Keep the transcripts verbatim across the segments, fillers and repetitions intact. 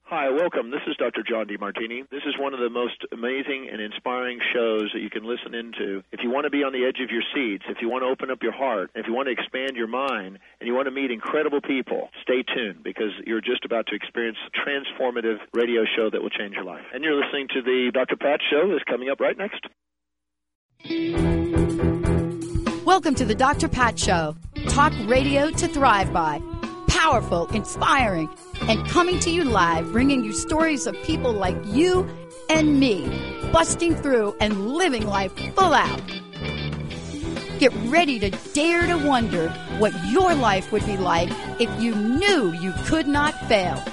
Hi, welcome. This is Doctor John DeMartini. This is one of the most amazing and inspiring shows that you can listen into. If you want to be on the edge of your seats, if you want to open up your heart, if you want to expand your mind, and you want to meet incredible people, stay tuned because you're just about to experience a transformative radio show that will change your life. And you're listening to the Doctor Pat Show that's coming up right next. Welcome to the Doctor Pat Show. Talk radio to thrive by. Powerful, inspiring, and coming to you live, bringing you stories of people like you and me, busting through and living life full out. Get ready to dare to wonder what your life would be like if you knew you could not fail.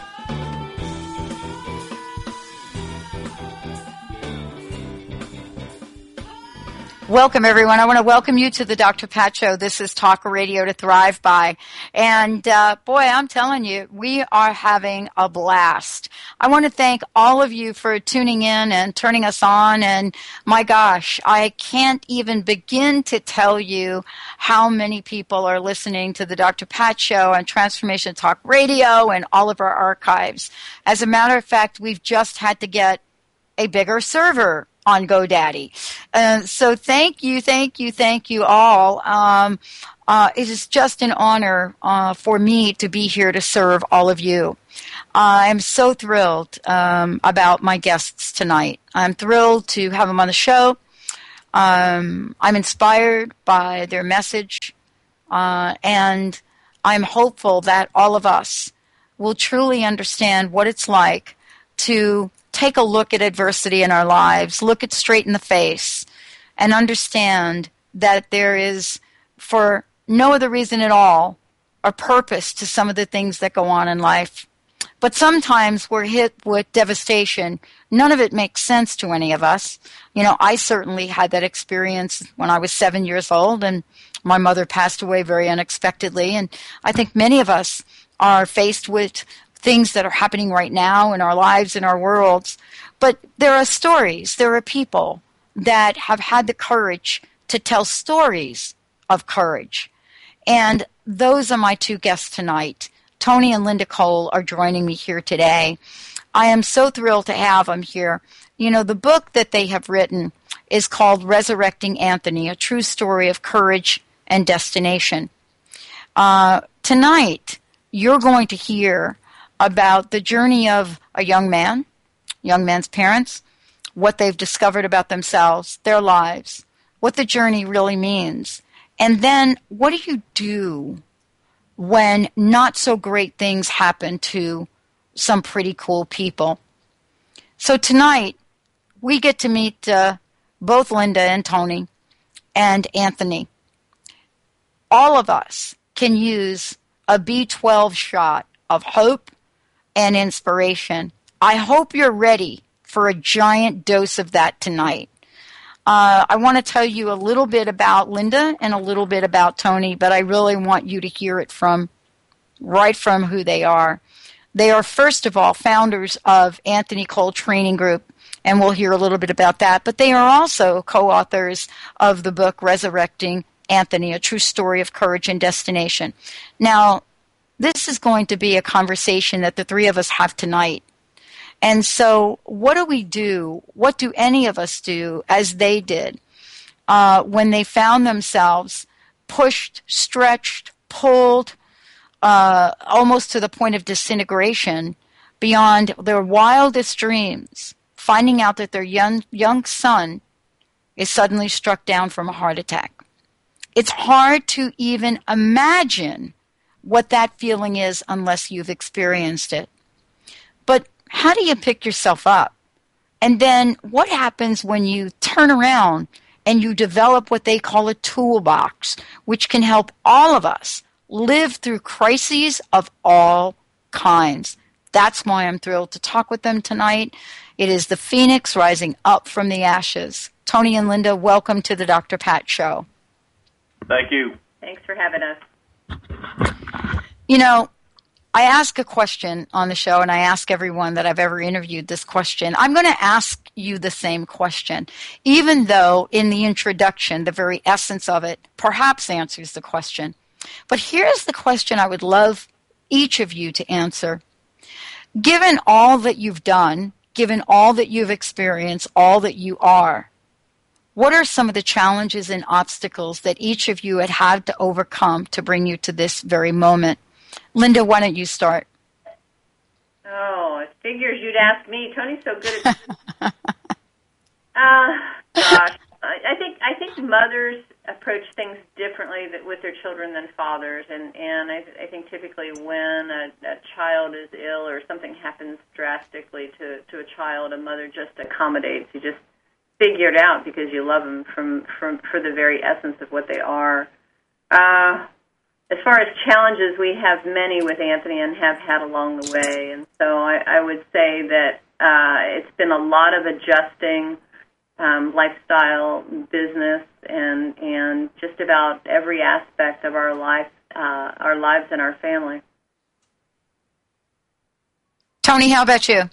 Welcome, everyone. I want to welcome you to the Doctor Pat Show. This is Talk Radio to Thrive By. And, uh, boy, I'm telling you, we are having a blast. I want to thank all of you for tuning in and turning us on. And, my gosh, I can't even begin to tell you how many people are listening to the Doctor Pat Show and Transformation Talk Radio and all of our archives. As a matter of fact, we've just had to get a bigger server on GoDaddy. Uh, so thank you, thank you, thank you all. Um, uh, it is just an honor uh, for me to be here to serve all of you. Uh, I'm so thrilled um, about my guests tonight. I'm thrilled to have them on the show. Um, I'm inspired by their message, uh, and I'm hopeful that all of us will truly understand what it's like to take a look at adversity in our lives, look it straight in the face, and understand that there is, for no other reason at all, a purpose to some of the things that go on in life. But sometimes we're hit with devastation. None of it makes sense to any of us. You know, I certainly had that experience when I was seven years old, and my mother passed away very unexpectedly. And I think many of us are faced with things that are happening right now in our lives, in our worlds. But there are stories, there are people that have had the courage to tell stories of courage. And those are my two guests tonight. Tony and Linda Cole are joining me here today. I am so thrilled to have them here. You know, the book that they have written is called Resurrecting Anthony, a true story of courage and destination. Uh, tonight, you're going to hear about the journey of a young man, young man's parents, what they've discovered about themselves, their lives, what the journey really means. And then what do you do when not so great things happen to some pretty cool people? So tonight, we get to meet uh, both Linda and Tony and Anthony. All of us can use a B twelve shot of hope and inspiration. I hope you're ready for a giant dose of that tonight. Uh, I want to tell you a little bit about Linda and a little bit about Tony, but I really want you to hear it from right from who they are. They are, first of all, founders of Anthony Cole Training Group, and we'll hear a little bit about that. But they are also co-authors of the book Resurrecting Anthony, a true story of courage and destination. Now, this is going to be a conversation that the three of us have tonight. And so what do we do? What do any of us do as they did uh, when they found themselves pushed, stretched, pulled, uh, almost to the point of disintegration beyond their wildest dreams, finding out that their young, young son is suddenly struck down from a heart attack? It's hard to even imagine what that feeling is unless you've experienced it. But how do you pick yourself up? And then what happens when you turn around and you develop what they call a toolbox, which can help all of us live through crises of all kinds? That's why I'm thrilled to talk with them tonight. It is the phoenix rising up from the ashes. Tony and Linda, welcome to the Doctor Pat Show. Thank you. Thanks for having us. You know, I ask a question on the show, and I ask everyone that I've ever interviewed this question. I'm going to ask you the same question, even though in the introduction, the very essence of it perhaps answers the question. But here's the question I would love each of you to answer. Given all that you've done, given all that you've experienced, all that you are, what are some of the challenges and obstacles that each of you had had to overcome to bring you to this very moment? Linda, why don't you start? Oh, it figures you'd ask me. Tony's so good at uh, gosh. I think I think mothers approach things differently with their children than fathers, and and I, I think typically when a, a child is ill or something happens drastically to to a child, a mother just accommodates. You just figure it out because you love them from from for the very essence of what they are. Uh, as far as challenges, we have many with Anthony and have had along the way, and so I, I would say that uh, it's been a lot of adjusting. Um, lifestyle, business, and and just about every aspect of our life, uh, our lives, and our family. Tony, how about you?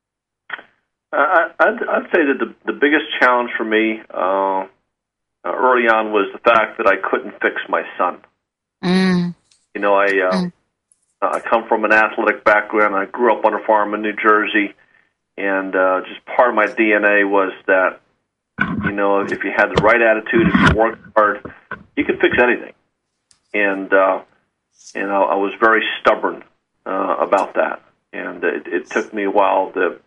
Uh, I'd, I'd say that the the biggest challenge for me uh, early on was the fact that I couldn't fix my son. Mm. You know, I uh, mm. I come from an athletic background. I grew up on a farm in New Jersey, and uh, just part of my D N A was that. You know, if you had the right attitude, if you worked hard, you could fix anything. And uh, and I, I was very stubborn uh, about that. And it, it took me a while to.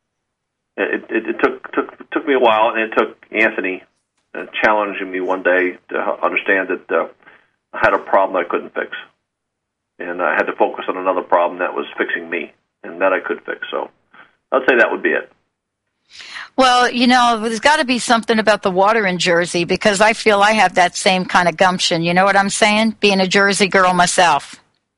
It, it, it took took took me a while, and it took Anthony uh, challenging me one day to understand that uh, I had a problem I couldn't fix, and I had to focus on another problem that was fixing me, and that I could fix. So, I'd say that would be it. Well, you know, there's got to be something about the water in Jersey because I feel I have that same kind of gumption. You know what I'm saying? Being a Jersey girl myself.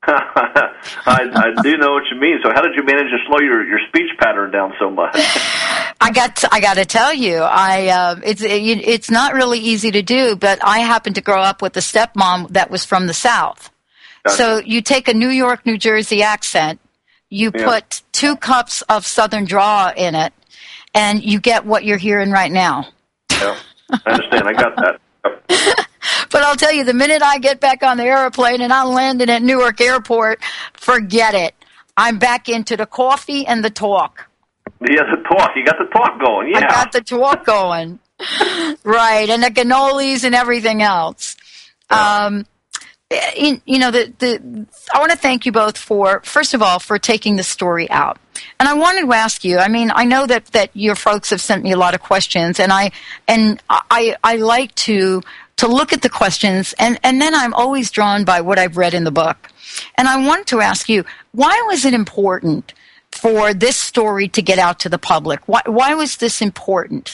I, I do know what you mean. So how did you manage to slow your, your speech pattern down so much? I got to, I got to tell you, I uh, it's it, it's not really easy to do, but I happened to grow up with a stepmom that was from the South. Gotcha. So you take a New York, New Jersey accent, you yeah. put two cups of Southern draw in it, and you get what you're hearing right now. Yeah, I understand. I got that. Yep. But I'll tell you, the minute I get back on the airplane and I'm landing at Newark Airport, forget it. I'm back into the coffee and the talk. Yeah, the talk. You got the talk going, yeah. I got the talk going. Right, and the cannolis and everything else. Yeah. Um, you, you know, the, the, I want to thank you both for, first of all, for taking the story out. And I wanted to ask you, I mean, I know that, that your folks have sent me a lot of questions, and I and I, I like to to look at the questions, and, and then I'm always drawn by what I've read in the book. And I wanted to ask you, why was it important for this story to get out to the public? Why, why was this important?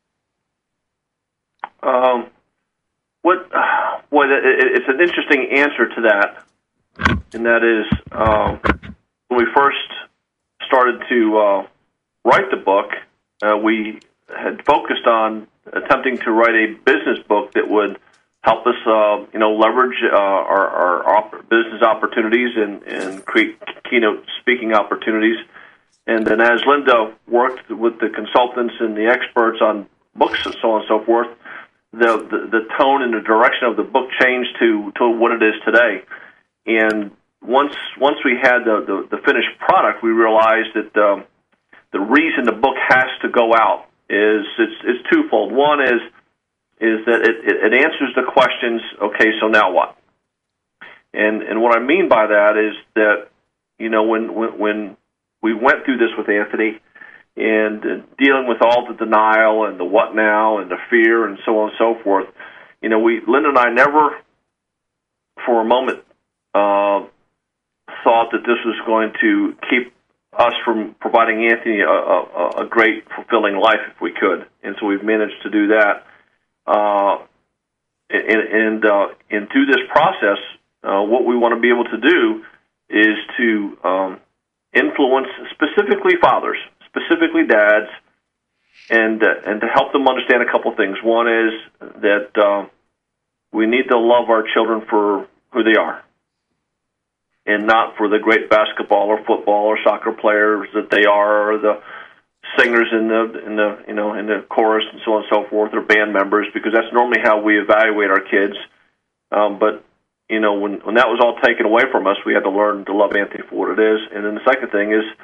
Um, what, well, it, it's an interesting answer to that, and that is um, when we first started to uh, write the book, uh, we had focused on attempting to write a business book that would help us, uh, you know, leverage uh, our, our op- business opportunities and, and create keynote speaking opportunities. And then as Linda worked with the consultants and the experts on books and so on and so forth, the, the, the tone and the direction of the book changed to, to what it is today. And once once we had the, the, the finished product, we realized that um, the reason the book has to go out is it's, it's twofold. One is is that it, it, it answers the questions, okay, so now what? And and what I mean by that is that, you know, when when, when we went through this with Anthony and uh, dealing with all the denial and the what now and the fear and so on and so forth, you know, we Linda and I never for a moment uh, thought that this was going to keep us from providing Anthony a, a, a great, fulfilling life if we could. And so we've managed to do that. Uh, and and, uh, and through this process, uh, what we want to be able to do is to um, influence specifically fathers, specifically dads, and uh, and to help them understand a couple things. One is that uh, we need to love our children for who they are, and not for the great basketball or football or soccer players that they are, or the singers in the in the you know in the chorus and so on and so forth, or band members, because that's normally how we evaluate our kids. Um, but you know, when when that was all taken away from us, we had to learn to love Anthony for what it is. And then the second thing is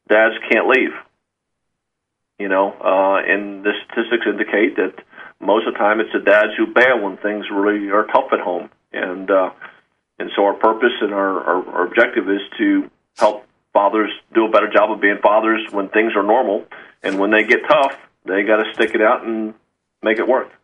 dads can't leave. You know, uh, and the statistics indicate that most of the time it's the dads who bail when things really are tough at home. And uh, and so our purpose and our, our, our objective is to help fathers do a better job of being fathers when things are normal. And when they get tough, they got to stick it out and make it work.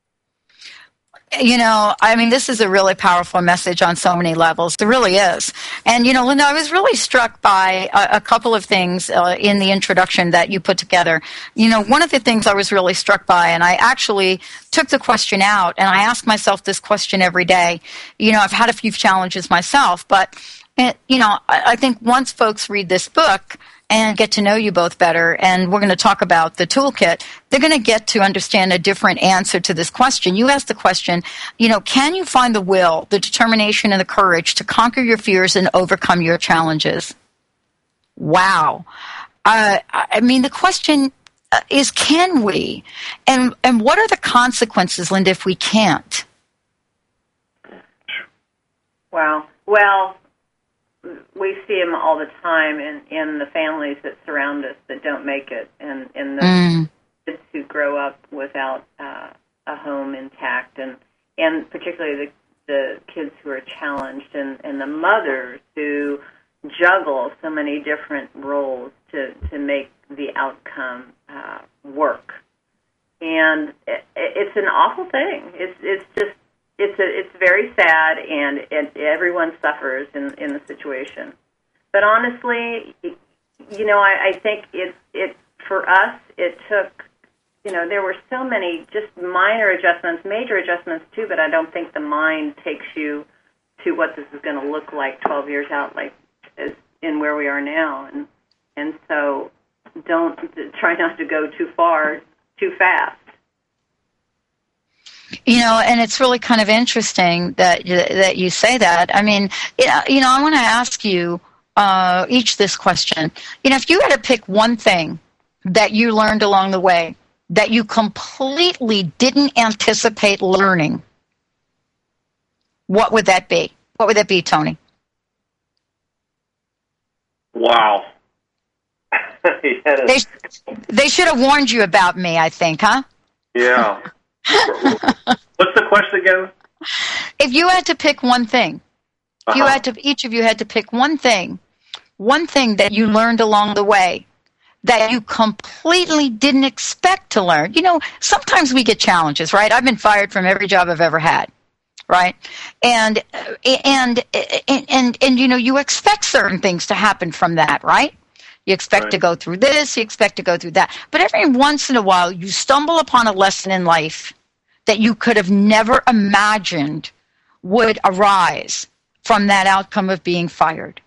You know, I mean, this is a really powerful message on so many levels. It really is. And, you know, Linda, I was really struck by a, a couple of things uh, in the introduction that you put together. You know, one of the things I was really struck by, and I actually took the question out, and I ask myself this question every day. You know, I've had a few challenges myself, but, it, you know, I, I think once folks read this book and get to know you both better, and we're going to talk about the toolkit, they're going to get to understand a different answer to this question. You asked the question, you know, can you find the will, the determination, and the courage to conquer your fears and overcome your challenges? Wow. Uh, I mean, the question is, can we? And, and what are the consequences, Linda, if we can't? Wow. Well, we see them all the time in, in the families that surround us that don't make it, and in the mm. kids who grow up without uh, a home intact, and, and particularly the, the kids who are challenged, and, and the mothers who juggle so many different roles to, to make the outcome uh, work. And it, it's an awful thing. It's it's just It's a, it's very sad, and it, everyone suffers in, in the situation. But honestly, you know, I, I think it it for us it took, you know, there were so many just minor adjustments, major adjustments too. But I don't think the mind takes you to what this is going to look like twelve years out, like as in where we are now. And and so don't try not to go too far, too fast. You know, and it's really kind of interesting that that you say that. I mean, you know, I want to ask you uh, each this question. You know, if you had to pick one thing that you learned along the way that you completely didn't anticipate learning, what would that be? What would that be, Tony? Wow. they, they should have warned you about me, I think, huh? Yeah. What's the question again? If you had to pick one thing, if you uh-huh. had to, each of you had to pick one thing, one thing that you learned along the way that you completely didn't expect to learn. You know, sometimes we get challenges, right? I've been fired from every job I've ever had, right? And and and and, and you know, you expect certain things to happen from that, right? You expect right. to go through this, you expect to go through that. But every once in a while, you stumble upon a lesson in life that you could have never imagined would arise from that outcome of being fired.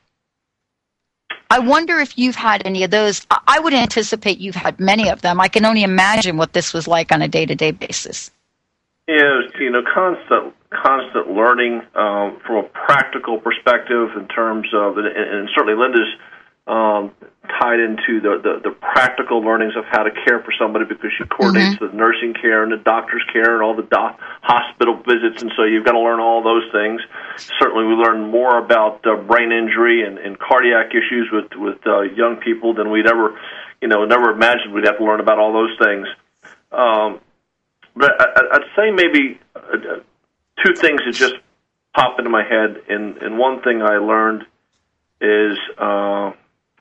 I wonder if you've had any of those. I would anticipate you've had many of them. I can only imagine what this was like on a day-to-day basis. Yeah, you know, constant constant learning um, from a practical perspective in terms of, and, and certainly Linda's Um, tied into the, the, the practical learnings of how to care for somebody, because she coordinates mm-hmm. the nursing care and the doctor's care and all the do- hospital visits, and so you've got to learn all those things. Certainly we learn more about uh, brain injury and, and cardiac issues with, with uh, young people than we'd ever, you know, never imagined we'd have to learn about all those things. Um, but I, I'd say maybe uh, two things that just pop into my head, and, and one thing I learned is... Uh,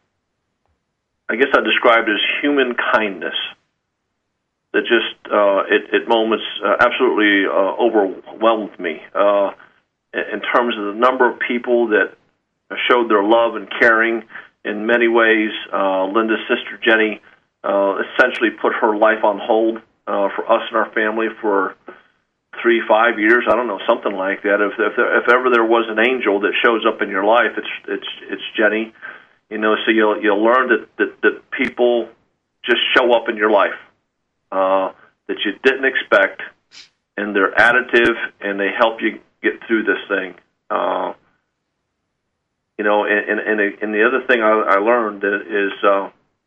I guess I described it as human kindness that just, uh, at, at moments, uh, absolutely uh, overwhelmed me uh, in terms of the number of people that showed their love and caring. In many ways, uh, Linda's sister, Jenny, uh, essentially put her life on hold uh, for us and our family for three, five years. I don't know, something like that. If, if, if ever there was an angel that shows up in your life, it's it's it's Jenny. You know, so you'll you'll learn that, that, that people just show up in your life uh, that you didn't expect, and they're additive, and they help you get through this thing. Uh, you know, and and, and the other thing I, I learned is, uh,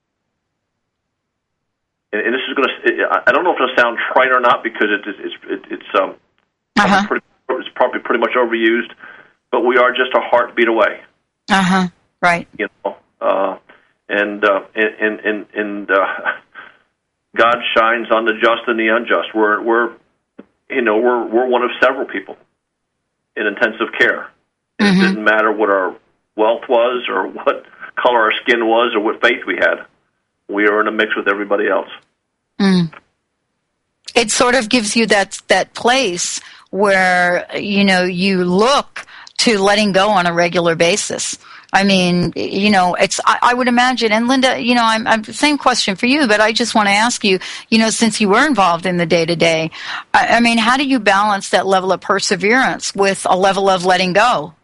and, and this is going to, I don't know if it'll sound trite or not, because it, it's it, it's um, uh-huh. pretty, it's probably pretty much overused, but we are just a heartbeat away. Uh huh. Right. You know, uh, and uh, and and, and uh, God shines on the just and the unjust. We're we're you know we're we're one of several people in intensive care. Mm-hmm. It didn't matter what our wealth was or what color our skin was or what faith we had. We are in a mix with everybody else. Mm. It sort of gives you that that place where, you know, you look to letting go on a regular basis. I mean, you know, it's, I, I would imagine, and Linda, you know, I'm, I'm same question for you, but I just want to ask you, you know, since you were involved in the day-to-day, I, I mean, how do you balance that level of perseverance with a level of letting go?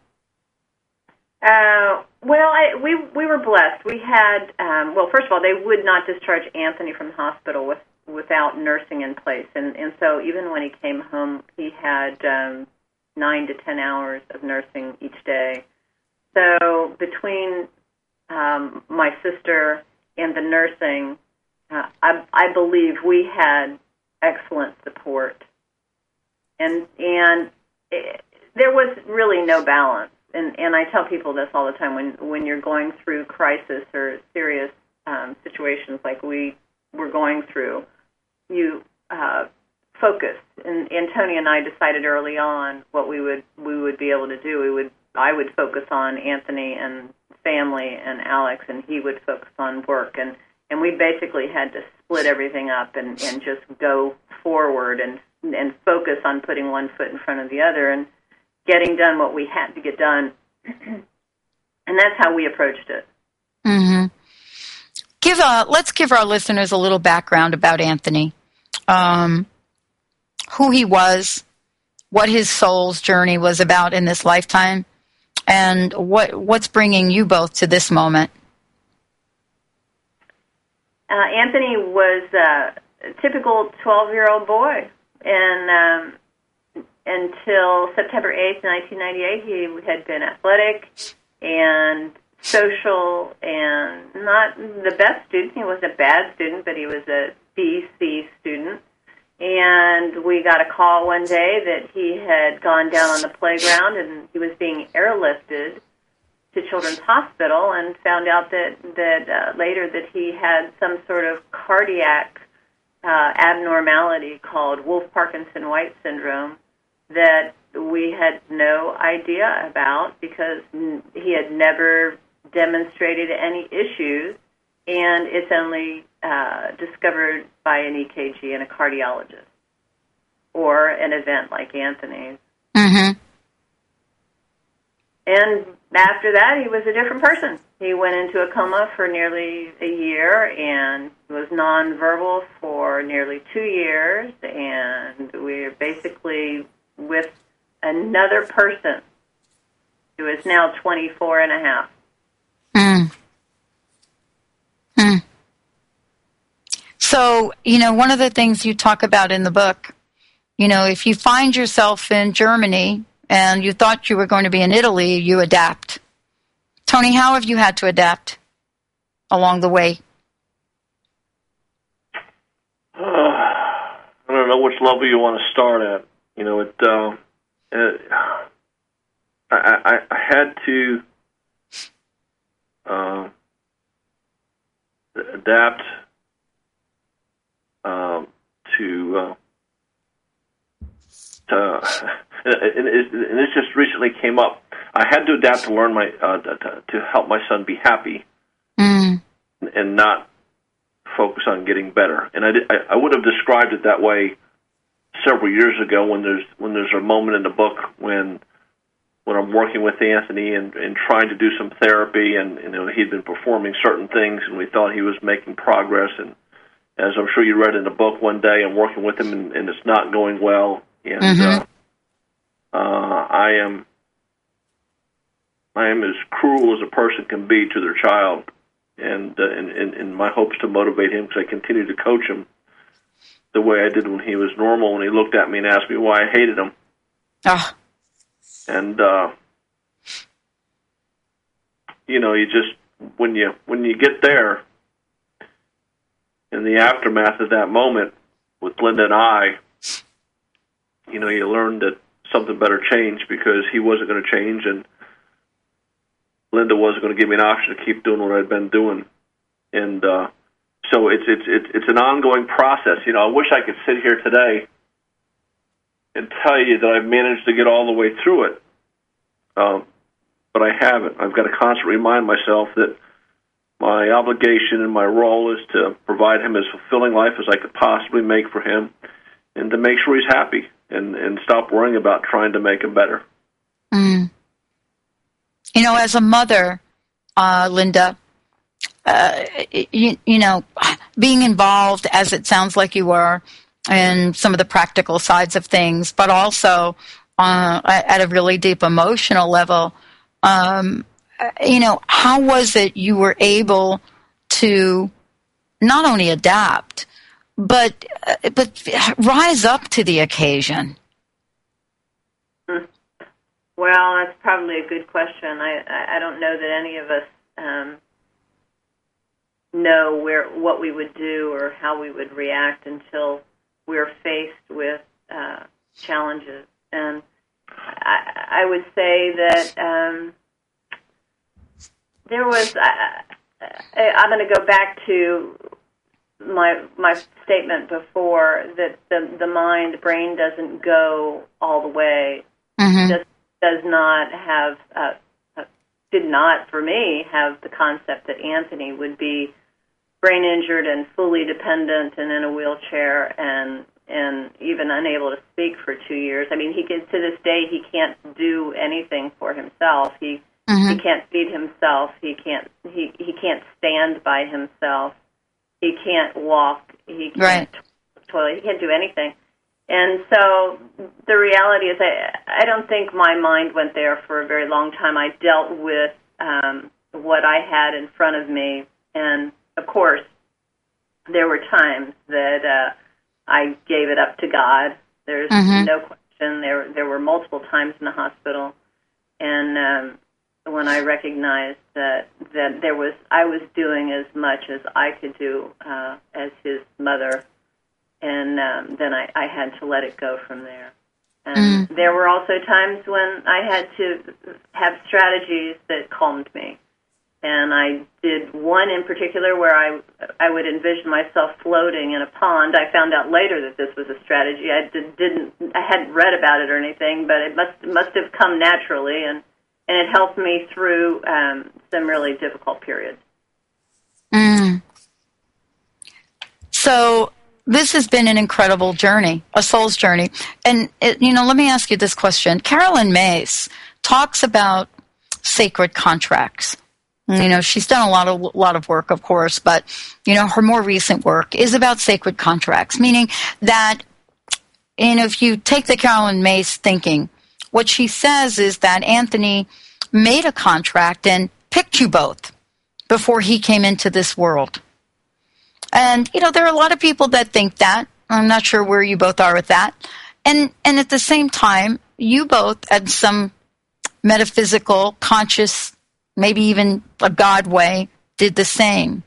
Uh, well, I, we we were blessed. We had, um, well, first of all, they would not discharge Anthony from the hospital with, without nursing in place. And, and so even when he came home, he had um, nine to ten hours of nursing each day. So between um, my sister and the nursing, uh, I, I believe we had excellent support. And, and it, there was really no balance. And, and I tell people this all the time, when, when you're going through crisis or serious um, situations like we were going through, you uh, focus. And, and Tony and I decided early on what we would we would be able to do. We would I would focus on Anthony and family and Alex, and he would focus on work. And, and we basically had to split everything up and, and just go forward and and focus on putting one foot in front of the other and getting done what we had to get done. And that's how we approached it. Mm-hmm. Give a, let's give our listeners a little background about Anthony, um, who he was, what his soul's journey was about in this lifetime, and what what's bringing you both to this moment. Uh, Anthony was uh, a typical twelve-year-old boy, and um, until September eighth, nineteen ninety-eight, he had been athletic and social and not the best student. He wasn't a bad student, but he was a B C student. And we got a call one day that he had gone down on the playground and he was being airlifted to Children's Hospital, and found out that, that uh, later that he had some sort of cardiac uh, abnormality called Wolff-Parkinson-White syndrome that we had no idea about because he had never demonstrated any issues, and it's only uh, discovered by an E K G and a cardiologist or an event like Anthony's. Mm-hmm. And after that, he was a different person. He went into a coma for nearly a year and was nonverbal for nearly two years, and we're basically with another person who is now twenty-four and a half. Mm. Mm. So, you know, one of the things you talk about in the book, you know, if you find yourself in Germany and you thought you were going to be in Italy, you adapt. Tony, how have you had to adapt along the way? Uh, I don't know which level you want to start at. You know, it. Uh, it I, I, I had to uh, adapt um, to. Uh, to and, it, and this just recently came up. I had to adapt to learn my uh, to, to help my son be happy, mm. and not focus on getting better. And I, did, I, I would have described it that way several years ago when there's when there's a moment in the book when when I'm working with Anthony and, and trying to do some therapy, and you know he'd been performing certain things, and we thought he was making progress. And as I'm sure you read in the book, one day I'm working with him, and, and it's not going well. And mm-hmm. uh, uh, I am I am as cruel as a person can be to their child, and uh, and, and, and my hopes to motivate him, because I continue to coach him the way I did when he was normal, when he looked at me and asked me why I hated him. Oh. And uh, you know, you just when you when you get there in the aftermath of that moment with Linda and I, you know, you learn that something better changed, because he wasn't going to change, and Linda wasn't going to give me an option to keep doing what I'd been doing. and uh, so it's it's it's it's an ongoing process. You know, I wish I could sit here today and tell you that I've managed to get all the way through it, um, but I haven't. I've got to constantly remind myself that my obligation and my role is to provide him as fulfilling life as I could possibly make for him, and to make sure he's happy, and, and stop worrying about trying to make him better. Mm. You know, as a mother, uh, Linda, uh, you, you know, being involved, as it sounds like you were, in some of the practical sides of things, but also uh, at a really deep emotional level, um, you know, how was it you were able to not only adapt, but uh, but rise up to the occasion? Well, that's probably a good question. I, I don't know that any of us um, know where what we would do or how we would react until we're faced with uh, challenges. And I, I would say that um, there was. I, I, I'm going to go back to my my statement before that the the mind, the brain doesn't go all the way. Mm-hmm. Does, does not have, uh, did not, for me, have the concept that Anthony would be brain injured and fully dependent and in a wheelchair and and even unable to speak for two years. I mean, he can, to this day, he can't do anything for himself. He Mm-hmm. he can't feed himself. He can't he, he can't stand by himself. He can't walk. He can't Right. toilet. He can't do anything. And so the reality is I, I don't think my mind went there for a very long time. I dealt with um, what I had in front of me. And, of course, there were times that uh, I gave it up to God. There's Mm-hmm. no question. There, there were multiple times in the hospital. And um, when I recognized that, that there was, I was doing as much as I could do uh, as his mother, and um, then I, I had to let it go from there. And Mm. there were also times when I had to have strategies that calmed me. And I did one in particular where I I would envision myself floating in a pond. I found out later that this was a strategy. I did, didn't I hadn't read about it or anything, but it must must have come naturally, and, and it helped me through um, some really difficult periods. Mm. So this has been an incredible journey, a soul's journey. And, it, you know, let me ask you this question. Carolyn Myss talks about sacred contracts. You know, she's done a lot of lot of work, of course, but, you know, her more recent work is about sacred contracts, meaning that, and if you take the Carolyn Myss thinking, what she says is that Anthony made a contract and picked you both before he came into this world. And, you know, there are a lot of people that think that. I'm not sure where you both are with that. And and at the same time, you both, at some metaphysical, conscious, maybe even a God way, did the same.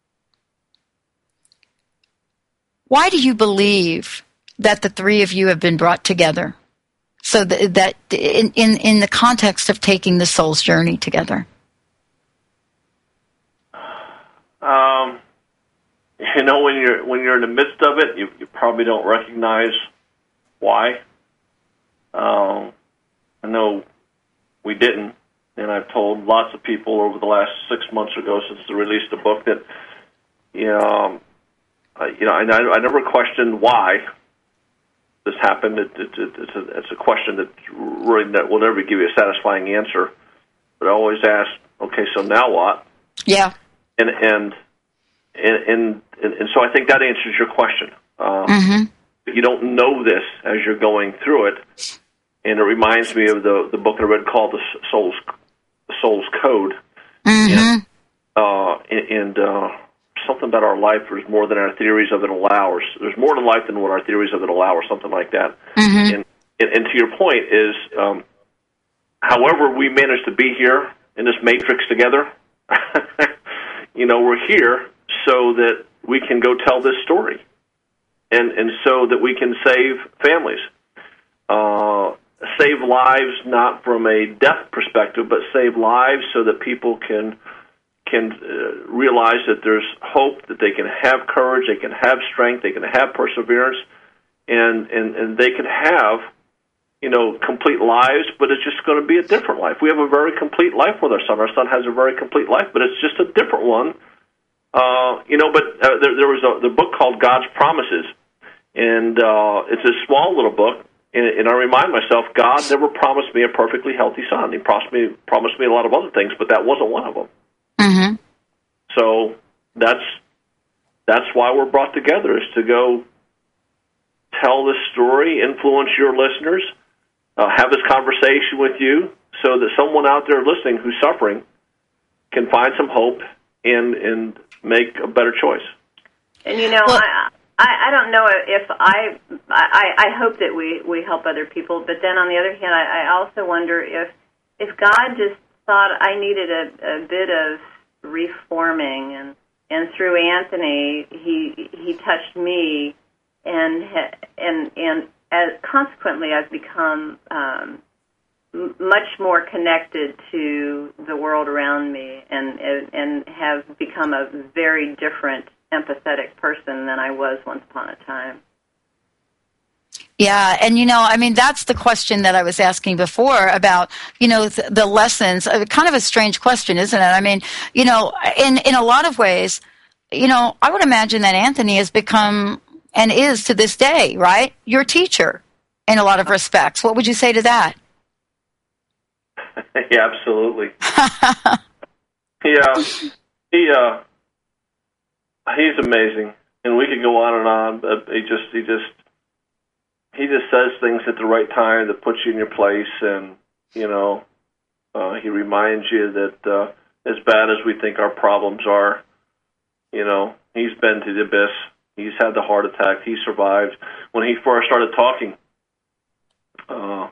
Why do you believe that the three of you have been brought together? So that, that in, in, in the context of taking the soul's journey together? Um... You know, when you're when you're in the midst of it, you, you probably don't recognize why. Um, I know we didn't, and I've told lots of people over the last six months or so since they released the book that, you know, um, I, you know, I, I never questioned why this happened. It, it, it, it's, a, it's a question that really that will never give you a satisfying answer. But I always ask, okay, so now what? Yeah. And and. And, and and so I think that answers your question. Um, Mm-hmm. You don't know this as you're going through it, and it reminds me of the the book I read called the Soul's the Soul's Code. Mm-hmm. And, uh, and, and uh, something about our life is more than our theories of it allow. Or there's more to life than what our theories of it allow, or something like that. Mm-hmm. And, and and to your point is, um, however we manage to be here in this matrix together, you know, we're here so that we can go tell this story, and and so that we can save families, uh, save lives not from a death perspective, but save lives so that people can can uh, realize that there's hope, that they can have courage, they can have strength, they can have perseverance, and, and, and they can have, you know, complete lives, but it's just going to be a different life. We have a very complete life with our son. Our son has a very complete life, but it's just a different one. Uh, you know, but uh, there, there was a the book called God's Promises, and uh, it's a small little book, and, and I remind myself, God never promised me a perfectly healthy son. He promised me, promised me a lot of other things, but that wasn't one of them. Mm-hmm. So that's that's why we're brought together, is to go tell this story, influence your listeners, uh, have this conversation with you, so that someone out there listening who's suffering can find some hope and and make a better choice. And you know, well, I, I I don't know if I I I hope that we we help other people, but then on the other hand, I, I also wonder if if God just thought I needed a, a bit of reforming, and and through Anthony, he he touched me, and and and as consequently, I've become um, much more connected to the world around me, and, and and have become a very different, empathetic person than I was once upon a time. Yeah, and you know, I mean, that's the question that I was asking before about, you know, the, the lessons. Uh, kind of a strange question, isn't it? I mean, you know, in in a lot of ways, you know, I would imagine that Anthony has become and is to this day, right, your teacher in a lot of respects. What would you say to that? Yeah, absolutely. yeah, he uh, he's amazing, and we could go on and on. But he just he just he just says things at the right time that puts you in your place, and you know, uh, he reminds you that uh, as bad as we think our problems are, you know, he's been to the abyss. He's had the heart attack. He survived. When he first started talking, uh,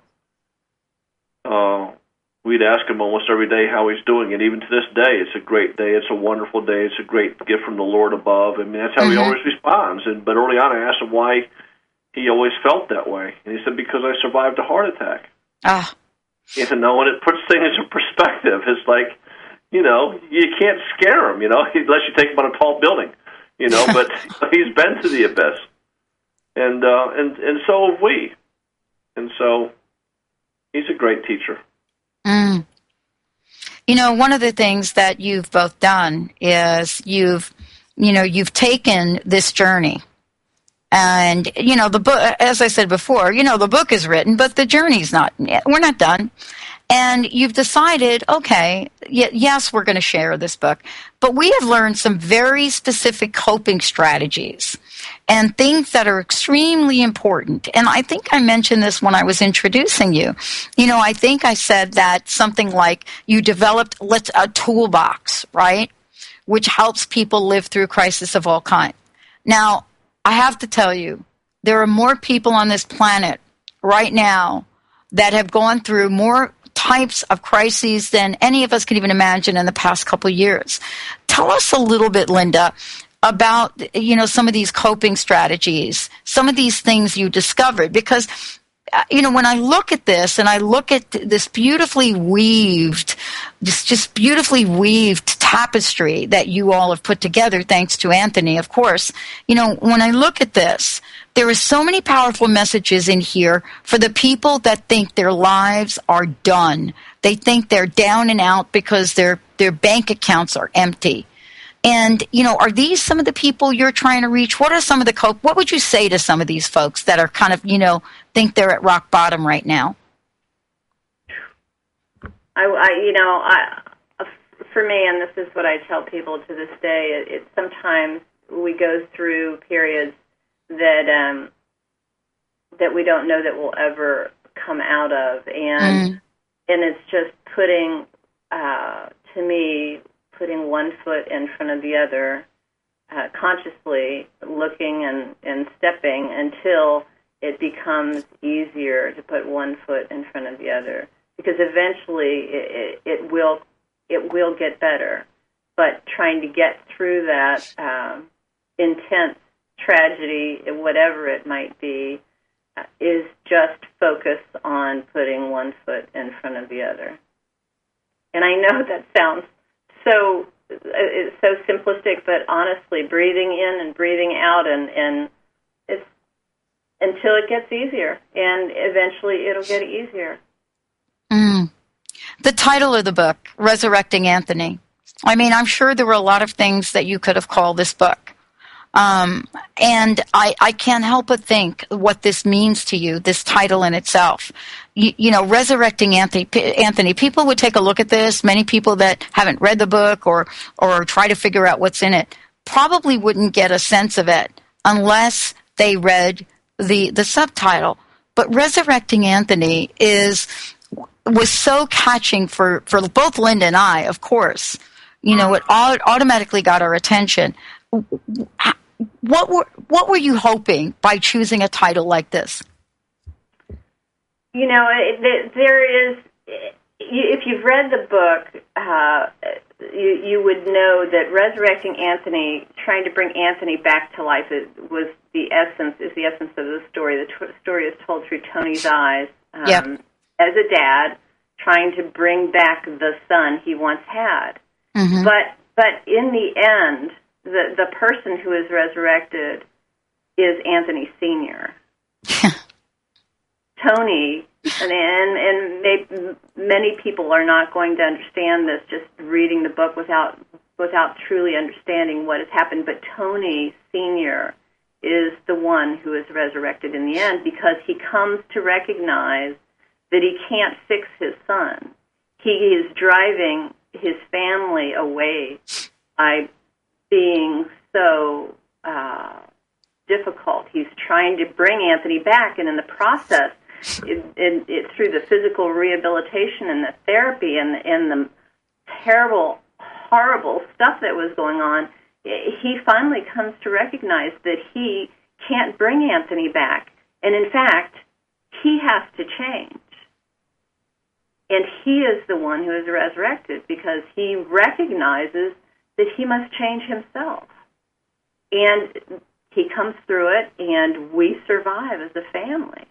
uh. we'd ask him almost every day how he's doing, and even to this day, it's a great day, it's a wonderful day, it's a great gift from the Lord above. I mean, that's how mm-hmm. he always responds. And but early on, I asked him why he always felt that way, and he said, because I survived a heart attack. Ah. You know, and it puts things in perspective. It's like, you know, you can't scare him, you know, unless you take him on a tall building, you know, but he's been to the abyss. And, uh, and, and so have we. And so he's a great teacher. Mm. You know, one of the things that you've both done is you've, you know, you've taken this journey, and, you know, the book, as I said before, you know, the book is written, but the journey's not, we're not done. And you've decided, okay, y- yes, we're going to share this book, but we have learned some very specific coping strategies and things that are extremely important. And I think I mentioned this when I was introducing you. You know, I think I said that something like you developed let's, a toolbox, right, which helps people live through crisis of all kinds. Now, I have to tell you, there are more people on this planet right now that have gone through more types of crises than any of us can even imagine in the past couple of years. Tell us a little bit, Linda, about, you know, some of these coping strategies, some of these things you discovered, because, uh, you know, when I look at this and I look at this beautifully weaved, this just beautifully weaved tapestry that you all have put together, thanks to Anthony, of course, you know, when I look at this, there are so many powerful messages in here for the people that think their lives are done. They think they're down and out because their their bank accounts are empty. And, you know, are these some of the people you're trying to reach? What are some of the cope? What would you say to some of these folks that are kind of, you know, think they're at rock bottom right now? I, I you know, I, for me, and this is what I tell people to this day, it, it sometimes we go through periods that um, that we don't know that we'll ever come out of, and mm. and it's just putting, uh, to me, putting one foot in front of the other, uh, consciously looking and, and stepping until it becomes easier to put one foot in front of the other, because eventually it, it, it will it will get better. But trying to get through that um, intense tragedy, whatever it might be, uh, is just focus on putting one foot in front of the other. And I know that sounds so it's so simplistic, but honestly, breathing in and breathing out, and, and it's until it gets easier, and eventually it'll get easier. Mm. The title of the book, Resurrecting Anthony. I mean, I'm sure there were a lot of things that you could have called this book. Um, and I, I can't help but think what this means to you, this title in itself. You, you know, Resurrecting Anthony, Anthony, people would take a look at this. Many people that haven't read the book or, or try to figure out what's in it probably wouldn't get a sense of it unless they read the, the subtitle. But Resurrecting Anthony is, was so catching for, for both Linda and I, of course. You know, it automatically got our attention. What were what were you hoping by choosing a title like this? You know, it, there is. If you've read the book, uh, you, you would know that Resurrecting Anthony, trying to bring Anthony back to life, it was the essence. Is the essence of the story. The t- story is told through Tony's eyes, um, yep. as a dad trying to bring back the son he once had. Mm-hmm. But but in the end, the the person who is resurrected is Anthony Senior Tony, and and, and they, many people are not going to understand this just reading the book without without truly understanding what has happened. But Tony Senior is the one who is resurrected in the end, because he comes to recognize that he can't fix his son. He is driving his family away by being so uh, difficult. He's trying to bring Anthony back, and in the process, it, it, it, through the physical rehabilitation and the therapy and, and the terrible, horrible stuff that was going on, he finally comes to recognize that he can't bring Anthony back. And in fact, he has to change. And he is the one who is resurrected because he recognizes that he must change himself. And he comes through it, and we survive as a family.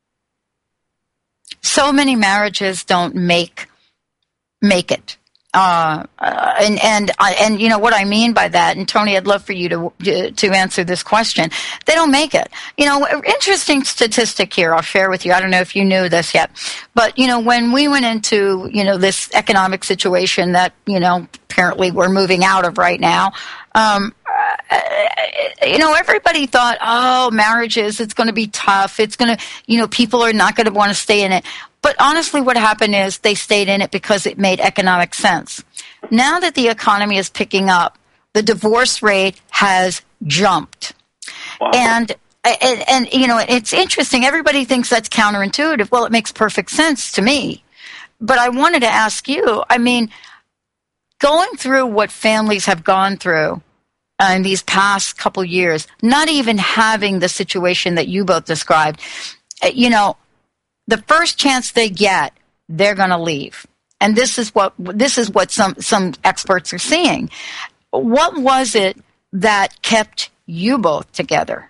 So many marriages don't make make it. Uh, uh, and and uh, and you know what I mean by that. And Tony, I'd love for you to to answer this question. They don't make it. You know, interesting statistic here. I'll share with you. I don't know if you knew this yet, but you know, when we went into you know this economic situation that you know apparently we're moving out of right now. Um, uh, you know, everybody thought, oh, marriages, it's going to be tough. It's going to, you know, people are not going to want to stay in it. But honestly, what happened is they stayed in it because it made economic sense. Now that the economy is picking up, the divorce rate has jumped. Wow. And, and, and, you know, it's interesting. Everybody thinks that's counterintuitive. Well, it makes perfect sense to me. But I wanted to ask you, I mean, going through what families have gone through uh, in these past couple years, not even having the situation that you both described, uh, you know, the first chance they get, they're going to leave. And this is what this is what some, some experts are seeing. What was it that kept you both together?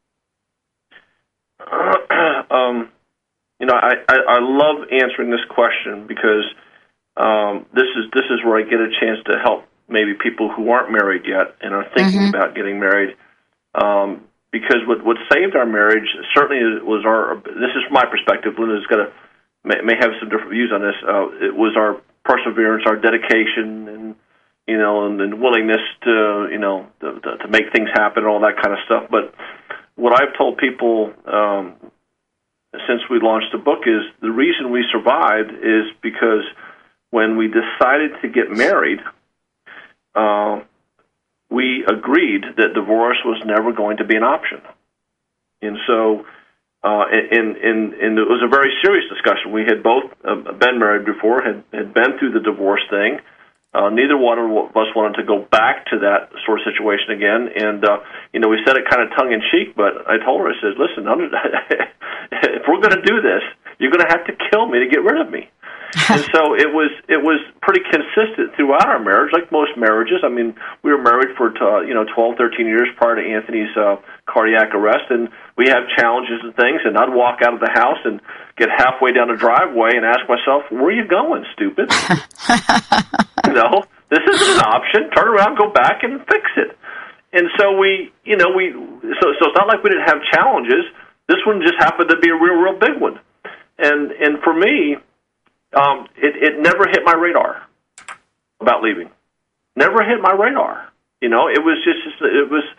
Uh, um, you know, I, I, I love answering this question because um, this is this is where I get a chance to help maybe people who aren't married yet and are thinking mm-hmm. about getting married. Um, Because what what saved our marriage certainly was our. This is from my perspective. Linda's got to may, may have some different views on this. Uh, it was our perseverance, our dedication, and you know, and, and willingness to you know to, to, to make things happen and all that kind of stuff. But what I've told people um, since we launched the book is the reason we survived is because when we decided to get married. Uh, we agreed that divorce was never going to be an option. And so, uh, and, and, and it was a very serious discussion. We had both uh, been married before, had, had been through the divorce thing. Uh, neither one of us wanted to go back to that sort of situation again. And, uh, you know, we said it kind of tongue-in-cheek, but I told her, I said, listen, if we're going to do this, you're going to have to kill me to get rid of me. And so it was it was pretty consistent throughout our marriage, like most marriages. I mean, we were married for uh, you know twelve, thirteen years prior to Anthony's uh, cardiac arrest, and we have challenges and things. And I'd walk out of the house and get halfway down the driveway and ask myself, "Where are you going, stupid?" You know, This isn't an option. Turn around, go back, and fix it. And so we, you know, we so so it's not like we didn't have challenges. This one just happened to be a real, real big one. And and for me, um, it, it never hit my radar about leaving. Never hit my radar. You know, it was just it was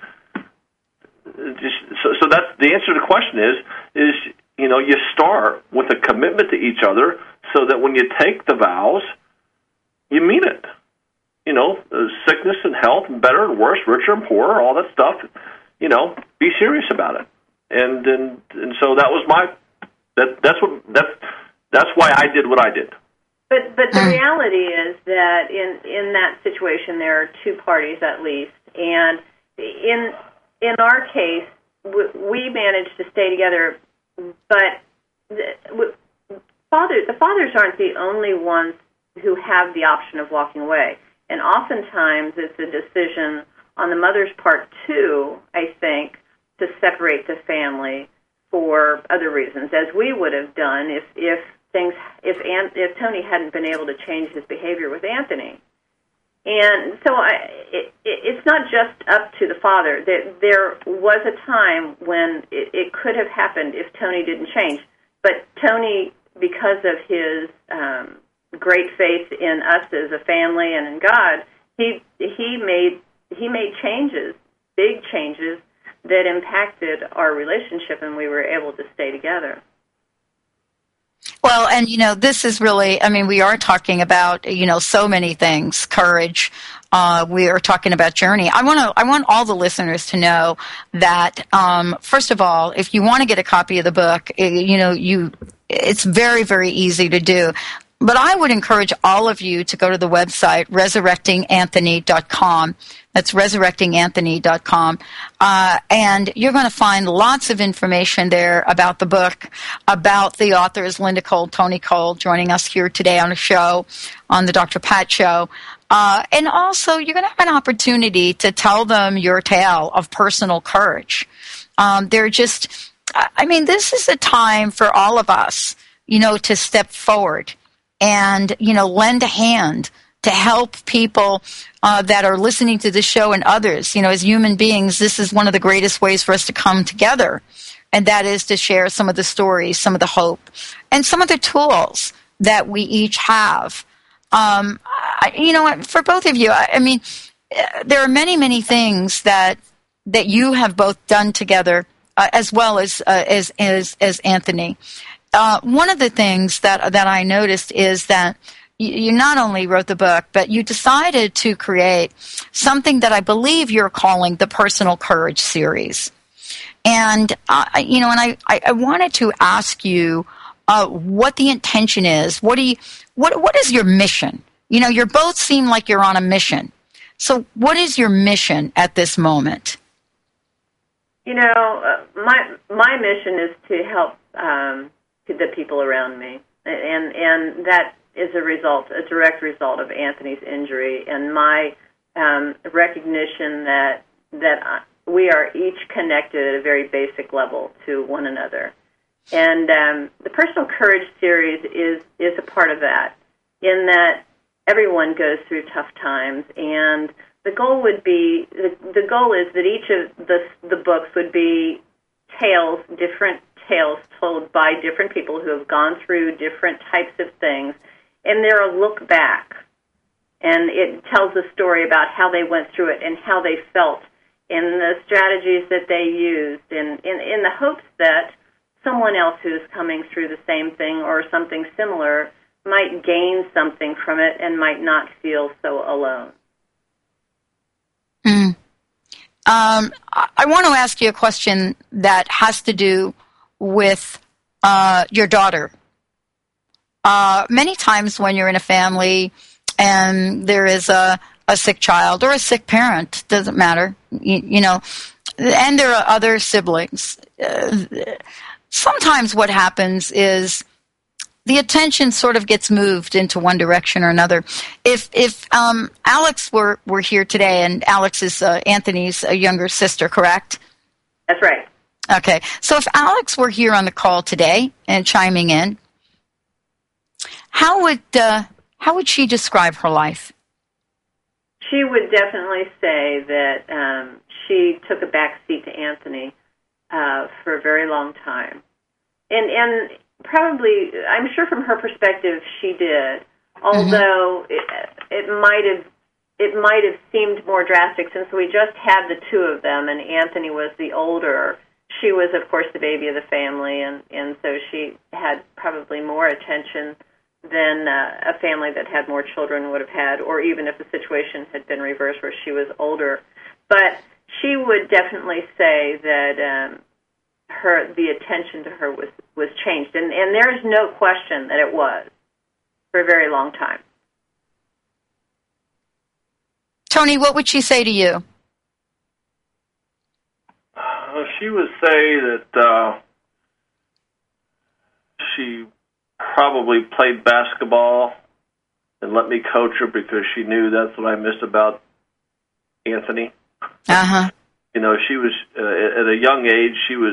just so. So that's the answer to the question is is you know you start with a commitment to each other so that when you take the vows, you mean it. You know, uh, sickness and health, and better and worse, richer and poorer, all that stuff. You know, be serious about it. And and and so that was my that that's what that's that's why I did what I did. But but the reality is that in in that situation there are two parties at least, and in in our case we managed to stay together. But the, fathers the fathers aren't the only ones who have the option of walking away. And oftentimes it's a decision on the mother's part, too, I think, to separate the family for other reasons, as we would have done if, if things if An- if Tony hadn't been able to change his behavior with Anthony. And so I, it, it, it's not just up to the father. There, there was a time when it, it could have happened if Tony didn't change. But Tony, because of his um, great faith in us as a family and in God, he he made he made changes, big changes that impacted our relationship, and we were able to stay together. Well, and you know, this is really, I mean, we are talking about, you know, so many things, courage. Uh, we are talking about journey. I want to, I want all the listeners to know that, um, first of all, if you want to get a copy of the book, you know, you, it's very, very easy to do. But I would encourage all of you to go to the website, resurrecting anthony dot com. That's resurrecting anthony dot com. Uh, and you're going to find lots of information there about the book, about the authors, Linda Cole, Tony Cole, joining us here today on the show, on the Doctor Pat Show. Uh, and also, you're going to have an opportunity to tell them your tale of personal courage. Um, they're just, I mean, this is a time for all of us, you know, to step forward and, you know, lend a hand to help people uh, that are listening to this show and others. You know, as human beings, this is one of the greatest ways for us to come together, and that is to share some of the stories, some of the hope, and some of the tools that we each have. Um, I, you know, for both of you, I, I mean, there are many, many things that that you have both done together, uh, as well as uh, as as as Anthony. Uh, one of the things that that I noticed is that you, you not only wrote the book, but you decided to create something that I believe you're calling the Personal Courage series. And, uh, you know, and I, I, I wanted to ask you uh, what the intention is. What do you, what what is your mission? You know, you both seem like you're on a mission. So what is your mission at this moment? You know, uh, my my mission is to help um, the people around me, and and that is a result, a direct result of Anthony's injury, and my um, recognition that that we are each connected at a very basic level to one another. And um, the Personal Courage series is is a part of that, in that everyone goes through tough times, and the goal would be the, the goal is that each of the the books would be tales, different tales told by different people who have gone through different types of things, and they're a look back, and it tells a story about how they went through it and how they felt, and the strategies that they used, and in, in the hopes that someone else who's coming through the same thing or something similar might gain something from it and might not feel so alone. Mm. Um, I want to ask you a question that has to do with uh, your daughter. Uh, many times when you're in a family and there is a, a sick child or a sick parent, doesn't matter, you, you know, and there are other siblings, uh, sometimes what happens is the attention sort of gets moved into one direction or another. If if um, Alex were, were here today, and Alex is uh, Anthony's uh, younger sister, correct? That's right. Okay. So if Alex were here on the call today and chiming in, how would uh, how would she describe her life? she would definitely say that um, she took a back seat to Anthony uh, for a very long time. And and probably, I'm sure from her perspective, she did. Although mm-hmm. it, it might have it might have seemed more drastic since we just had the two of them, and Anthony was the older. She was, of course, the baby of the family, and, and so she had probably more attention than uh, a family that had more children would have had, or even if the situation had been reversed where she was older. But she would definitely say that um, her the attention to her was, was changed, and, and there is no question that it was for a very long time. Tony, what would she say to you? Uh, she would say that uh, she probably played basketball and let me coach her because she knew that's what I missed about Anthony. Uh-huh. You know, she was, uh, at a young age, she was,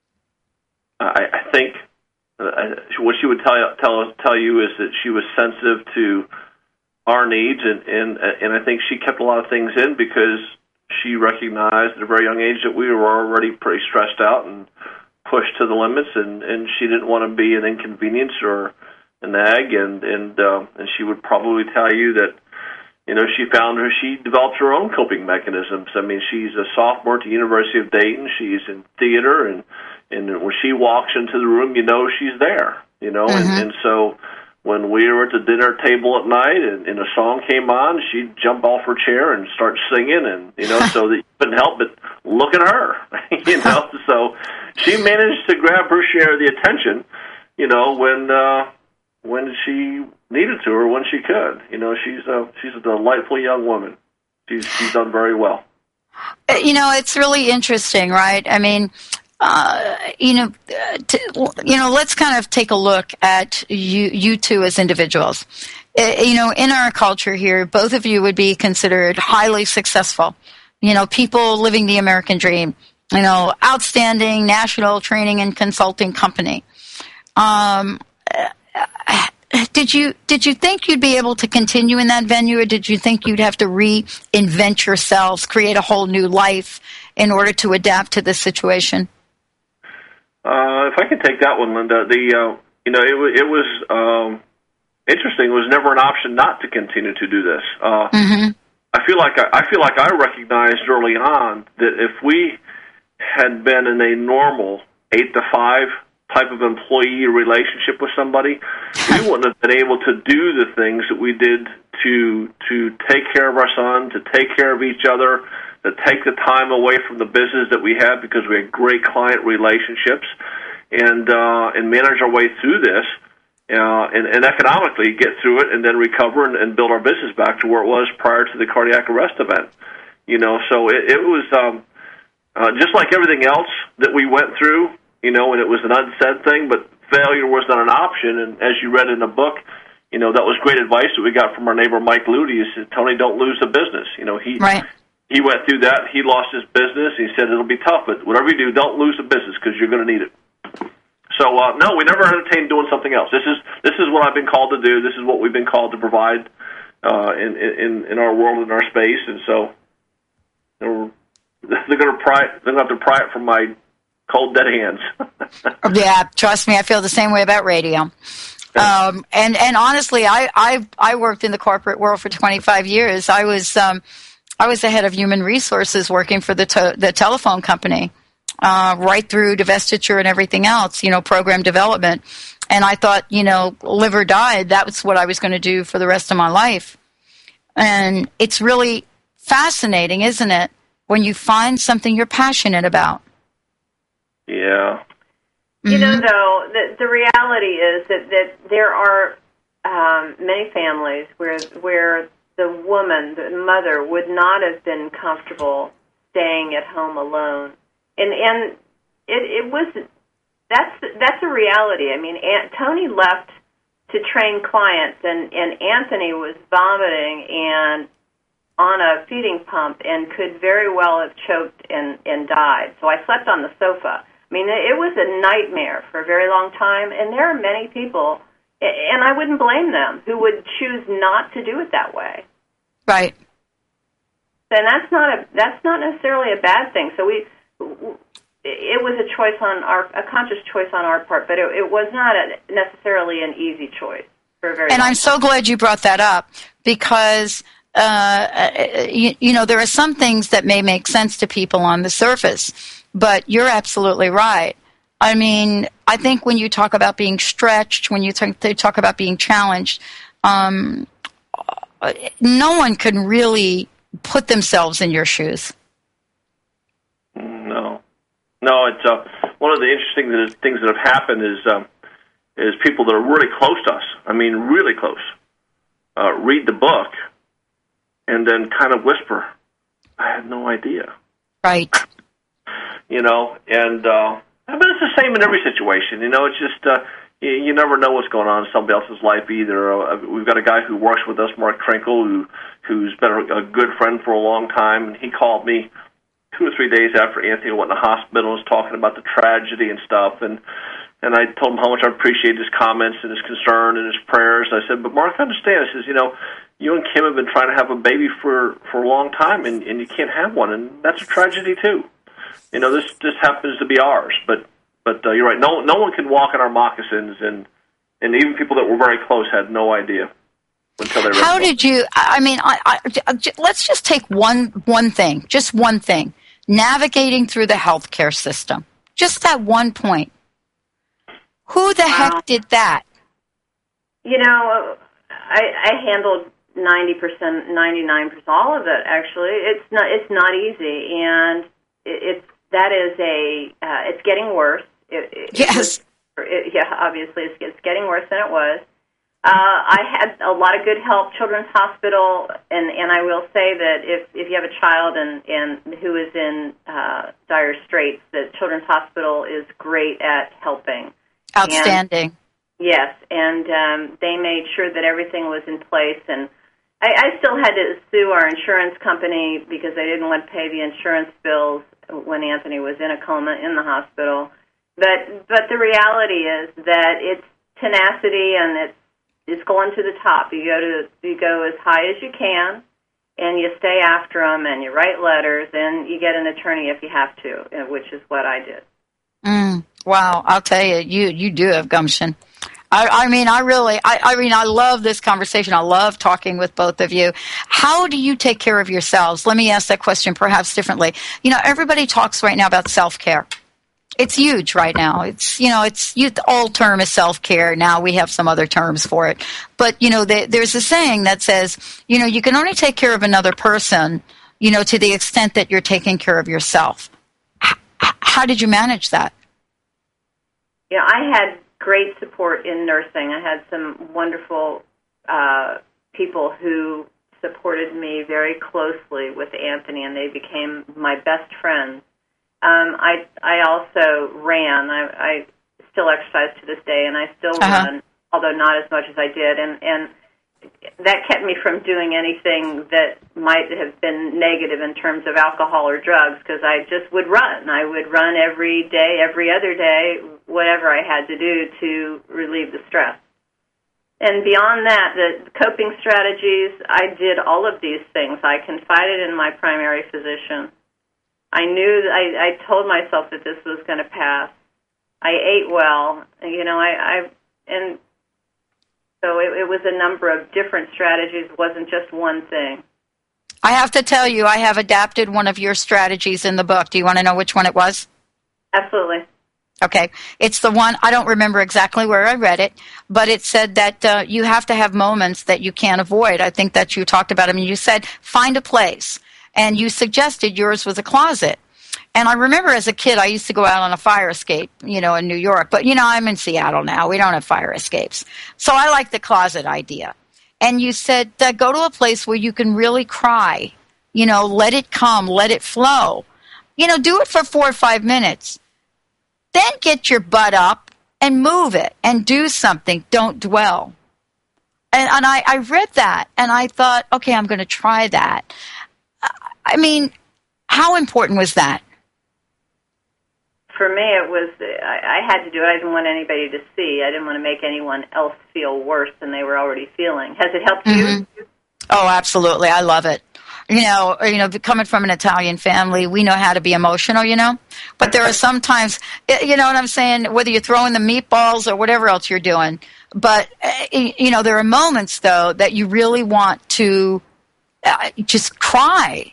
I, I think, uh, what she would tell, tell, tell you is that she was sensitive to our needs, and, and, and I think she kept a lot of things in because she recognized at a very young age that we were already pretty stressed out and pushed to the limits, and, and she didn't want to be an inconvenience or a nag, and and uh, and she would probably tell you that, you know, she found her, she developed her own coping mechanisms. I mean, she's a sophomore at the University of Dayton. She's in theater, and, and when she walks into the room, you know she's there, you know, mm-hmm. and, and so when we were at the dinner table at night and, and a song came on, she'd jump off her chair and start singing, and, you know, so that you couldn't help but look at her, you know. So she managed to grab her share of the attention, you know, when uh, when she needed to or when she could. You know, she's a, she's a delightful young woman. She's, she's done very well. You know, it's really interesting, right? I mean, Uh, you know, to, you know, let's kind of take a look at you, you two as individuals. Uh, you know, in our culture here, both of you would be considered highly successful. You know, people living the American dream. You know, outstanding national training and consulting company. Um, did you did you think you'd be able to continue in that venue, or did you think you'd have to reinvent yourselves, create a whole new life in order to adapt to this situation? Uh, if I could take that one, Linda, the uh, you know it, w- it was um, interesting. It was never an option not to continue to do this. Uh, mm-hmm. I feel like I, I feel like I recognized early on that if we had been in a normal eight to five type of employee relationship with somebody, we wouldn't have been able to do the things that we did to to take care of our son, to take care of each other, to take the time away from the business that we had because we had great client relationships, and uh, and manage our way through this, uh, and, and economically get through it, and then recover and, and build our business back to where it was prior to the cardiac arrest event. You know, so it, it was um, uh, just like everything else that we went through. You know, and it was an unsaid thing, but failure was not an option. And as you read in the book, you know, that was great advice that we got from our neighbor Mike Luty. He said, "Tony, don't lose the business." You know, he. Right. He went through that. He lost his business. He said, it'll be tough, but whatever you do, don't lose the business because you're going to need it. So, uh, no, we never entertained doing something else. This is this is what I've been called to do. This is what we've been called to provide uh, in, in in our world, in our space. And so they're, they're going to pry. They're going to have to pry it from my cold, dead hands. Yeah, trust me, I feel the same way about radio. Um, and and honestly, I, I I worked in the corporate world for twenty-five years. I was um, I was the head of human resources working for the to- the telephone company, uh, right through divestiture and everything else, you know, program development. And I thought, you know, live or die, that was what I was going to do for the rest of my life. And it's really fascinating, isn't it, when you find something you're passionate about? Yeah. You know, though, the, the reality is that, that there are um, many families where where the woman, the mother, would not have been comfortable staying at home alone, and and it, it was that's that's a reality. I mean, Aunt, Tony left to train clients, and, and Anthony was vomiting and on a feeding pump and could very well have choked and, and died. So I slept on the sofa. I mean, it was a nightmare for a very long time, and there are many people, and I wouldn't blame them, who would choose not to do it that way. Right. then that's not a that's not necessarily a bad thing. So we, it was a choice on our a conscious choice on our part, but it, it was not a, necessarily an easy choice for a very. And long I'm time. so glad you brought that up because. Uh, you, you know, there are some things that may make sense to people on the surface, but you're absolutely right. I mean, I think when you talk about being stretched, when you talk, they talk about being challenged, um, no one can really put themselves in your shoes. No. No, it's uh, one of the interesting things that have happened is um, is people that are really close to us, I mean really close, uh, read the book, and then kind of whisper, I had no idea. Right. You know, and uh, but it's the same in every situation. You know, it's just uh, you, you never know what's going on in somebody else's life either. Uh, we've got a guy who works with us, Mark Trinkle, who, who's been a, a good friend for a long time, and he called me two or three days after Anthony went in the hospital and was talking about the tragedy and stuff, and and I told him how much I appreciated his comments and his concern and his prayers. I said, but Mark, I understand. I says, you know, you and Kim have been trying to have a baby for, for a long time, and, and you can't have one, and that's a tragedy too. You know, this just happens to be ours, but but uh, you're right. No no one can walk in our moccasins, and and even people that were very close had no idea until they read How the book. did you? I mean, I, I, let's just take one one thing, just one thing: navigating through the healthcare system. Just that one point. Who the Wow. heck did that? You know, I, I handled ninety percent, ninety-nine percent, all of it. Actually, it's not it's not easy, and it, it's that is a uh, it's getting worse. It, it, Yes. It was, it, yeah, obviously, it's, it's getting worse than it was. Uh, I had a lot of good help. Children's Hospital, and, and I will say that if, if you have a child and, and who is in uh, dire straits, that Children's Hospital is great at helping. Outstanding. And, yes, and um, they made sure that everything was in place. And I, I still had to sue our insurance company because they didn't want to pay the insurance bills when Anthony was in a coma in the hospital. But but the reality is that it's tenacity and it's it's going to the top. You go to you go as high as you can, and you stay after them, and you write letters, and you get an attorney if you have to, which is what I did. Mm, wow, I'll tell you, you you do have gumption. I, I mean, I really, I, I mean, I love this conversation. I love talking with both of you. How do you take care of yourselves? Let me ask that question perhaps differently. You know, everybody talks right now about self-care. It's huge right now. It's, you know, it's, you, the old term is self-care. Now we have some other terms for it. But, you know, they, there's a saying that says, you know, you can only take care of another person, you know, to the extent that you're taking care of yourself. H- how did you manage that? Yeah, I had great support in nursing. I had some wonderful uh, people who supported me very closely with Anthony, and they became my best friends. Um, I I also ran. I, I still exercise to this day, and I still Uh-huh. run, although not as much as I did. And, and that kept me from doing anything that might have been negative in terms of alcohol or drugs, because I just would run. I would run every day, every other day, whatever I had to do to relieve the stress. And beyond that, the coping strategies, I did all of these things. I confided in my primary physician. I knew, I, I told myself that this was going to pass. I ate well, you know, I, I and so it, it was a number of different strategies. It wasn't just one thing. I have to tell you, I have adapted one of your strategies in the book. Do you want to know which one it was? Absolutely. Okay. It's the one, I don't remember exactly where I read it, but it said that uh, you have to have moments that you can't avoid. I think that you talked about them. I mean, you said, find a place. And you suggested yours was a closet. And I remember as a kid, I used to go out on a fire escape, you know, in New York. But, you know, I'm in Seattle now. We don't have fire escapes. So I like the closet idea. And you said, uh, go to a place where you can really cry. You know, let it come, let it flow. You know, do it for four or five minutes. Then get your butt up and move it and do something. Don't dwell. And, and I, I read that, and I thought, okay, I'm going to try that. I mean, how important was that? For me, it was, I, I had to do it. I didn't want anybody to see. I didn't want to make anyone else feel worse than they were already feeling. Has it helped Mm-hmm. you? Oh, absolutely. I love it. you know, or, you know, coming from an Italian family, we know how to be emotional, you know. But there are sometimes, you know what I'm saying, whether you're throwing the meatballs or whatever else you're doing. But, you know, there are moments, though, that you really want to uh, just cry.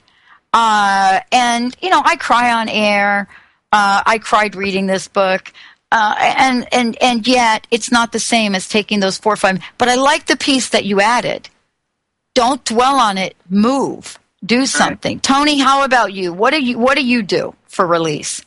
Uh, and, you know, I cry on air. Uh, I cried reading this book. Uh, and, and, and yet it's not the same as taking those four or five. But I like the piece that you added. Don't dwell on it. Move. Do something. Right. Tony, how about you? What do you What do you do for release?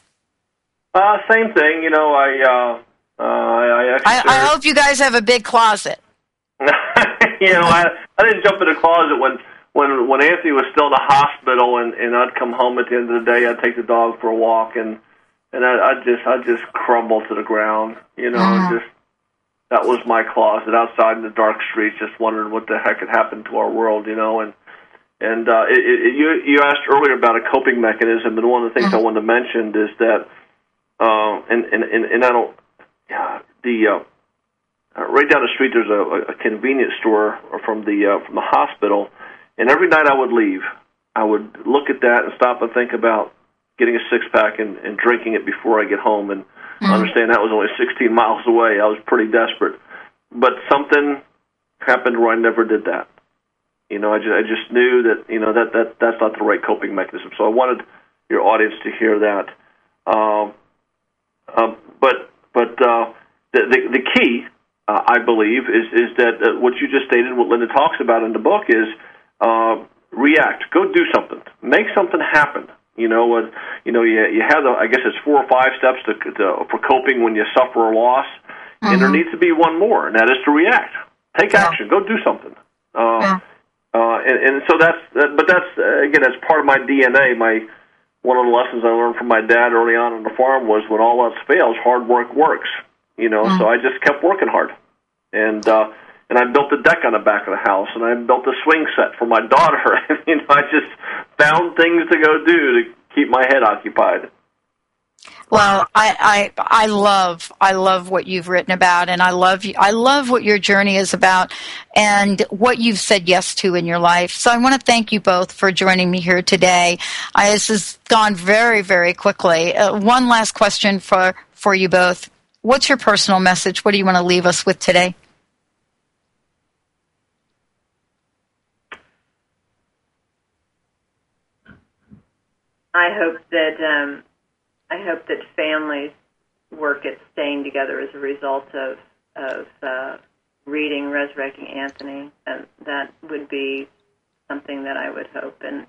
Uh, same thing. You know, I uh, uh, I, I, I I hope you guys have a big closet. you know, I I didn't jump in the closet when when when Anthony was still in the hospital, and, and I'd come home at the end of the day. I'd take the dog for a walk, and and I I'd just I'd just crumble to the ground. You know, mm-hmm. and just that was my closet outside in the dark streets, just wondering what the heck had happened to our world. You know, and. And uh, it, it, you, you asked earlier about a coping mechanism, and one of the things mm-hmm. I wanted to mention is that, uh, and, and, and, and I don't, yeah, the uh, right down the street there's a, a convenience store from the uh, from the hospital, and every night I would leave, I would look at that and stop and think about getting a six pack and, and drinking it before I get home, and mm-hmm. understand that was only sixteen miles away. I was pretty desperate, but something happened where I never did that. You know, I just, I just knew that, you know, that, that that's not the right coping mechanism. So I wanted your audience to hear that. Um, um, but but uh, the, the the key, uh, I believe, is is that uh, what you just stated, what Linda talks about in the book, is uh, react. Go do something. Make something happen. You know, uh, you know, you you have the, I guess it's four or five steps to, to for coping when you suffer a loss, mm-hmm. and there needs to be one more, and that is to react. Take yeah. action. Go do something. Uh, yeah. Uh, and, and so that's, uh, but that's, uh, again, that's part of my D N A. My, one of the lessons I learned from my dad early on on the farm was when all else fails, hard work works, you know, mm. so I just kept working hard. And, uh, and I built a deck on the back of the house, and I built a swing set for my daughter. And, you know, I just found things to go do to keep my head occupied. Well, I, I I love I love what you've written about, and I love I love what your journey is about, and what you've said yes to in your life. So I want to thank you both for joining me here today. I, this has gone very very quickly. Uh, one last question for for you both. What's your personal message? What do you want to leave us with today? I hope that. Um I hope that families work at staying together as a result of of uh, reading Resurrecting Anthony, and that would be something that I would hope and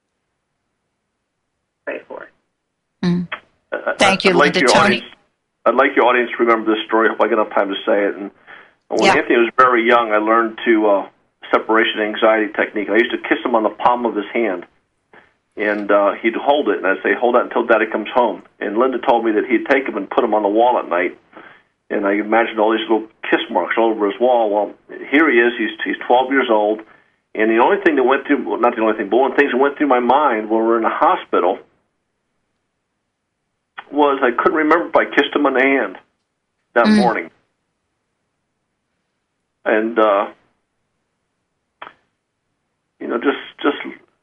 pray for. Mm. Thank you, I'd like Linda. your Tony. Audience, I'd like your audience to remember this story. I hope I get enough time to say it. And when yeah. Anthony was very young, I learned to uh, separation anxiety technique. I used to kiss him on the palm of his hand. And uh, he'd hold it, and I'd say, hold that until Daddy comes home. And Linda told me that he'd take him and put him on the wall at night. And I imagined all these little kiss marks all over his wall. Well, here he is. He's he's twelve years old. And the only thing that went through, well, not the only thing, but one of the things that went through my mind when we were in the hospital was I couldn't remember if I kissed him on the hand that mm. morning. And, uh, you know, just just...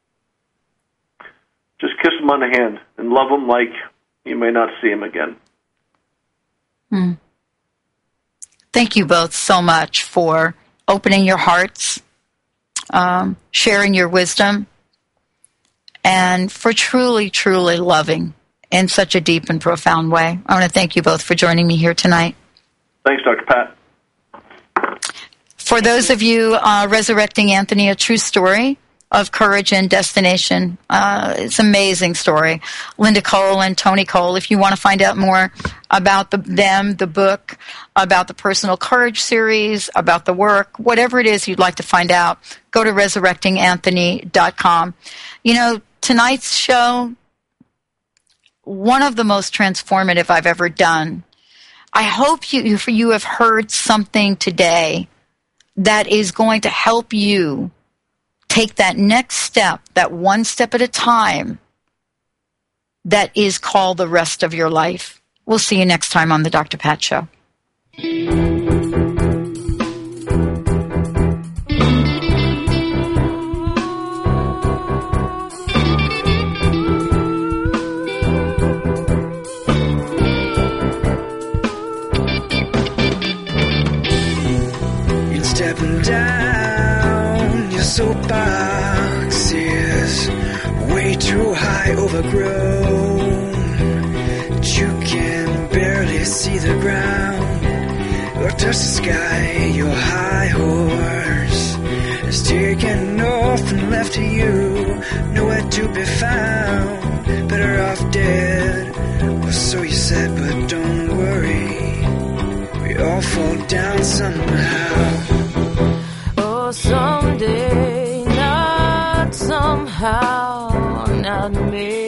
Just kiss him on the hand and love him like you may not see him again. Hmm. Thank you both so much for opening your hearts, um, sharing your wisdom, and for truly, truly loving in such a deep and profound way. I want to thank you both for joining me here tonight. Thanks, Doctor Pat. For those of you uh, Resurrecting Anthony, a true story of courage and destination. Uh, it's an amazing story. Linda Cole and Tony Cole. If you want to find out more about the, them, the book, about the Personal Courage series, about the work, whatever it is you'd like to find out, go to resurrecting anthony dot com. You know, tonight's show, one of the most transformative I've ever done. I hope you, you have heard something today that is going to help you take that next step, that one step at a time, that is called the rest of your life. We'll see you next time on the Doctor Pat Show. sky overgrown, that you can barely see the ground or touch the sky. Your high horse is taken off and left to you, nowhere to be found. Better off dead, or so you said, but don't worry, we all fall down somehow. Oh, someday, not somehow, not me.